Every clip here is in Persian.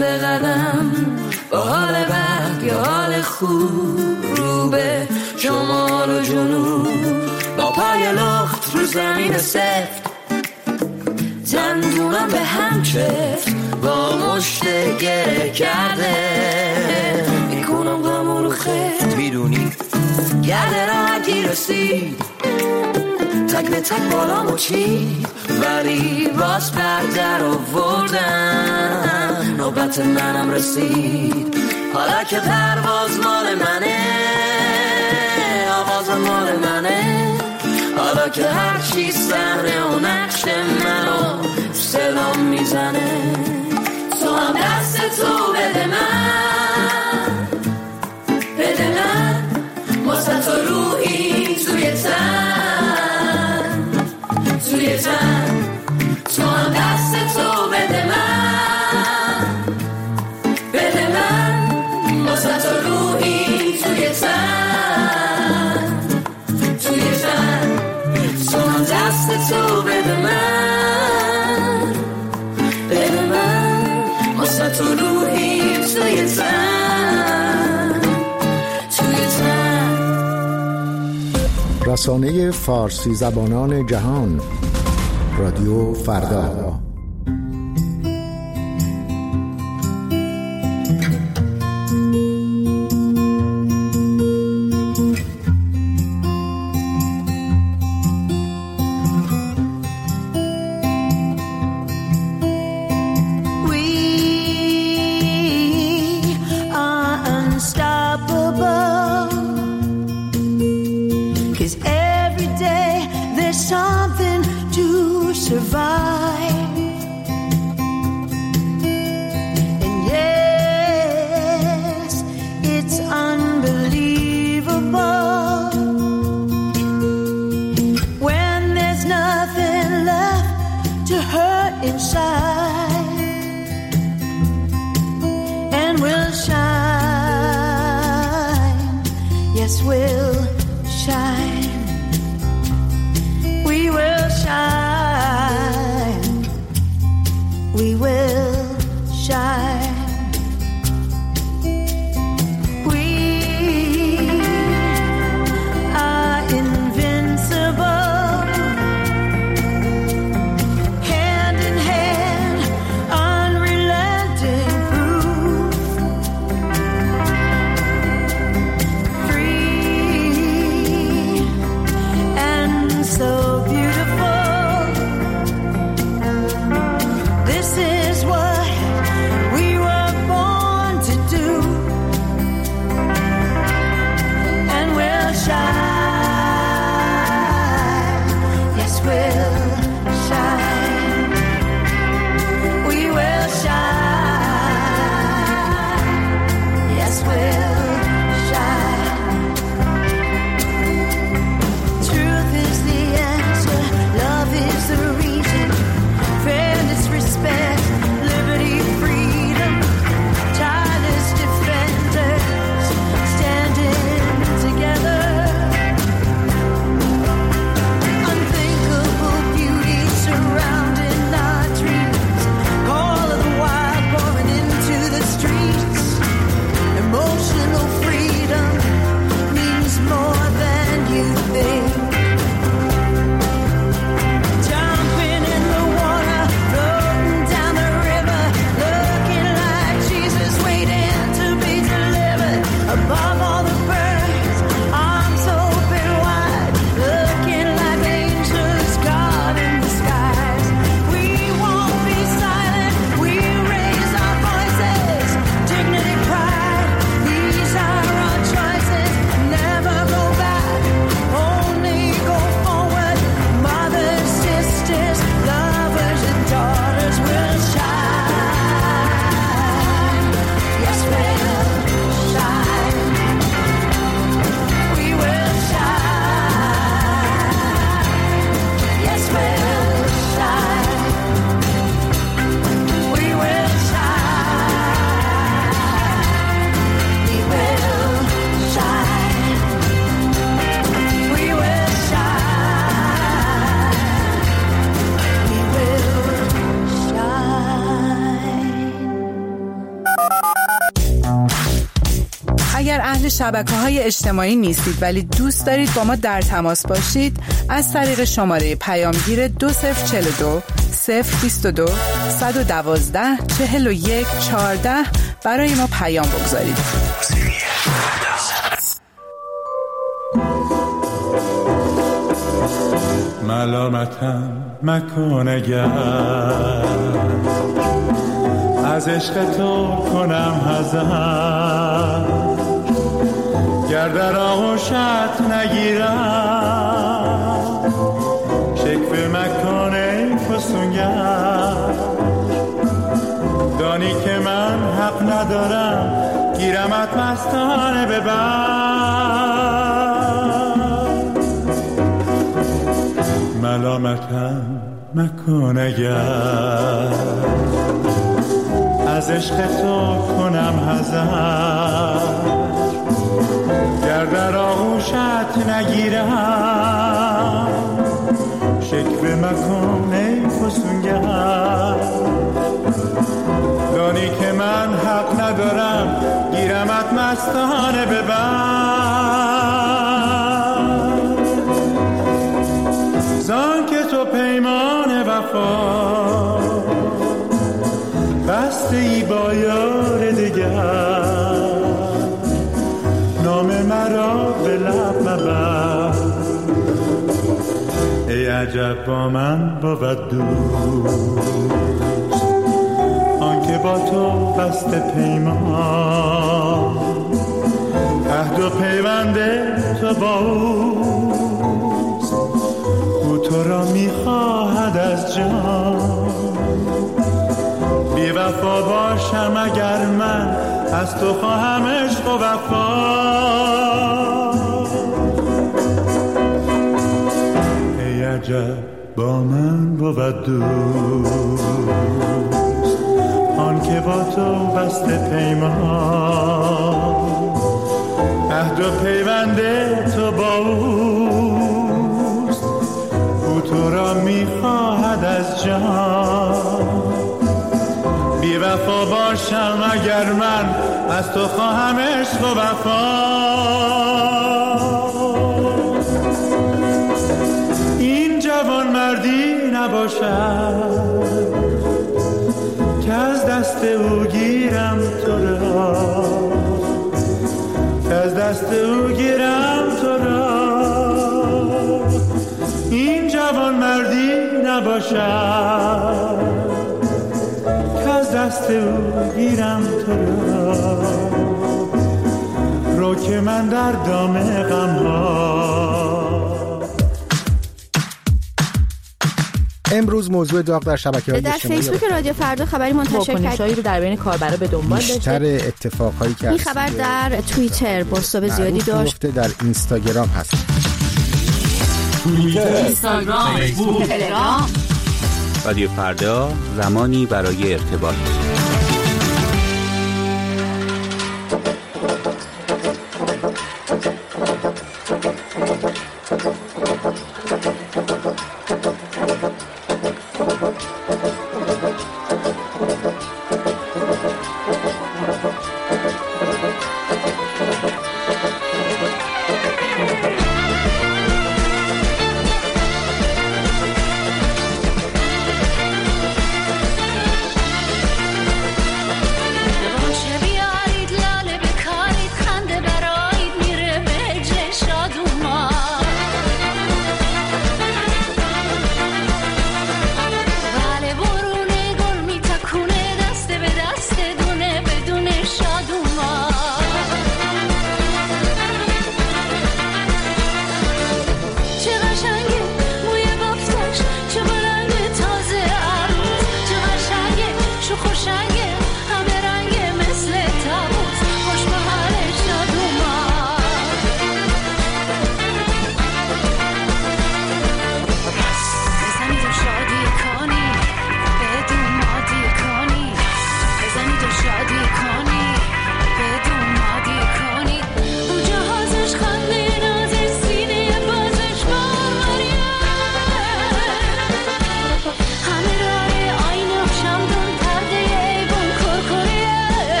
به قدم با حال بد یا حال خوب، رو به شمال و جنوب، با پای لخت رو زمین سفت، دندونم به هم چفت، با مشت گره کرده میکنم غم رو خفت. میدونی گرده راحتی رسید، تک به تک بالامو چید، ولی باز بردر آوردن، نوبت منم رسید. حالا که پرواز مال منه، آواز مال منه، حالا که هر چی صحنه و نقش منو صدام میزنه، تو هم دست تو بده من، بده من، واسه تو روحی توی تن، توی تن، تو هم دست تو بده من، بده من، واسه تو روحی توی تن، توی تن، تو هم دست تو بده من، بده من، واسه تو روحی توی تن، توی تن. رسانه فارسی زبانان جهان، رادیو فردا. So beautiful. شبکه‌های اجتماعی نیستید ولی دوست دارید با ما در تماس باشید، از طریق شماره پیامگیر 2042 022 112 41 14 برای ما پیام بگذارید. ملامتم مکن اگر از عشق تو کنم حذر، گر در آغوشت نگیرم شکوه مکن ای فسونگر. دانی که من حق ندارم گیرمت مستانه ببر. ملامتم مکن اگر از عشق تو کنم حذر، گر در آغوشت نگیرم شکوه مکن ای فسونگر. دانی که من حق ندارم گیرمت مستانه ببر. زان که تو پیمان وفا بسته ای با یار دگر، نام مرا به لب مبر. ای عجب با من بود دوست آنکه با تو بسته پیمان، عهد و پیوند تو با اوست، او تو را میخواهد از جان. بی وفا باشم اگر من از تو خواهم عشق و وفا. ای عجب با من بود دوست آن که با تو بسته پیمان، عهد و پیوند تو با اوست، او تو را میخواهد از جان. بی وفا باشم اگر من از تو خواهم عشق و وفا. این جوان مردی نباشد که از دست او گیرم تو را، که از دست او گیرم تو را. این جوان مردی نباشد از دست او گیرم تو را. رو که من در دام غم ها. امروز موضوع داغ در شبکه‌های اجتماعی در فیسبوک رادیو فردا خبری منتشر واکنش‌هایی رو در بین کاربرا به دنبال داشته. بیشتر اتفاقایی که این خبر در توییتر بازتاب زیادی داشت. در اینستاگرام هست. توییتر، اینستاگرام، فیسبوک، تلگرام. رادیو فردا، زمانی برای ارتباط.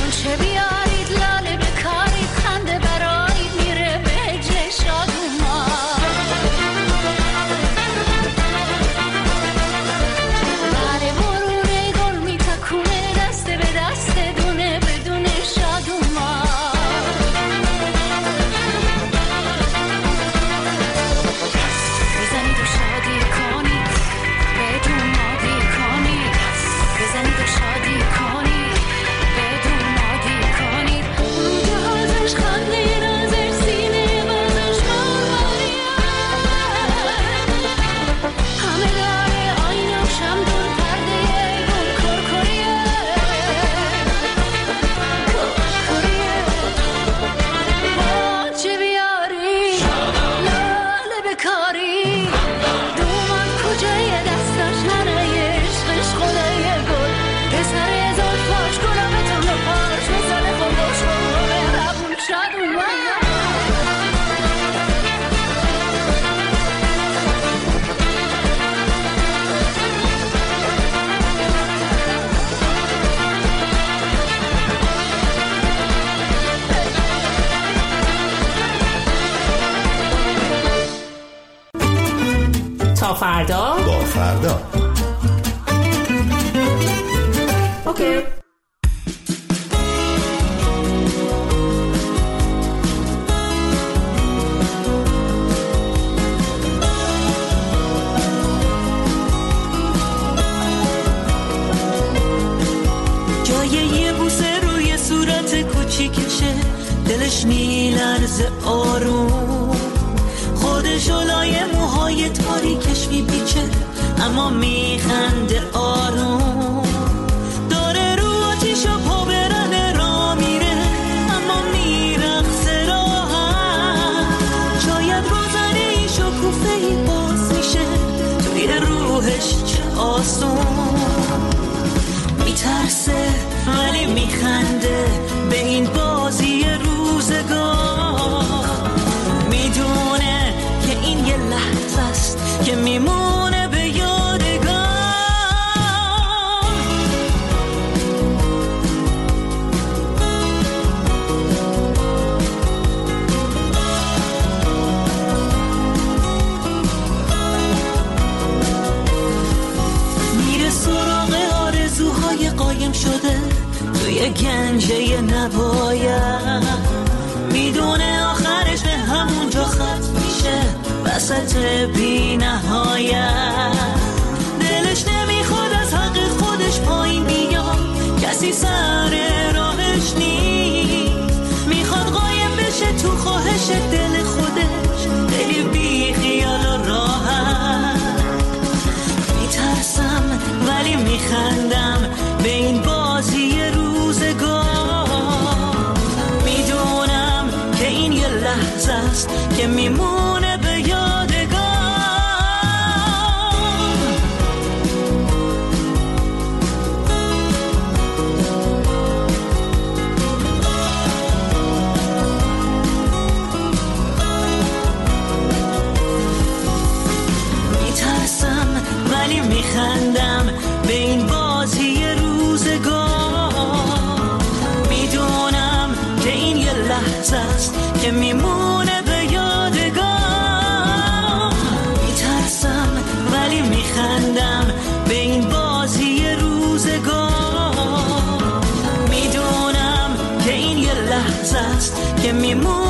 چه بیارید لاله بکارید خنده برایید میره به هجر شادوما بره برونه گل میتکونه دست به دست دونه بدون شادوما بزنید و شادی کنید بدون مادی کنید بزنید و شادی کنید بدون مادی کنید روده هازش خنده نازش سینه بازش مارمانیه همه داره آینه و شمدون پرده گل کرکریه چه بیاری لاله بکاری دومان کجای دستاش ننه عشقش خدای گل پسر زلفاش گلابتون رو پاش میزنه خودش رو ربون شد تا فردا با فردا. اوکی. جای یه بوسه روی صورت کوچیکشه دلش میلرزه آروم خودشو لای موهای تاریکش میپیچه اما میخنده آروم داره رو آتیشو پا برنه را میره اما میرقصه راحت شاید روزنه ای شکوفه ای باز میشه توی روحش چه آسون میترسه ولی میخنده به این بازی روزگار میدونه که این یه لحظه است که میمونه به یادگار میره سراغ آرزوهای قایم شده توی گنجه نباید میدونه آخرش به همونجا ختم میشه وسط بی نهایت دلش نمیخواد از حق خودش پایین بیاد کسی سر راهش نیست میخواد قایم بشه تو خواهش دل خودش خیلی بی خیال و راحت میترسم ولی میخندم به این بازی روزگار میدونم که این یه لحظه است که میمونه به یادگار میترسم ولی میخندم به این بازی روزگار میدونم که این یه لحظه است که میمونه به یادگار میترسم ولی میخندم به این بازی روزگار میدونم که این یه لحظه است که میمونه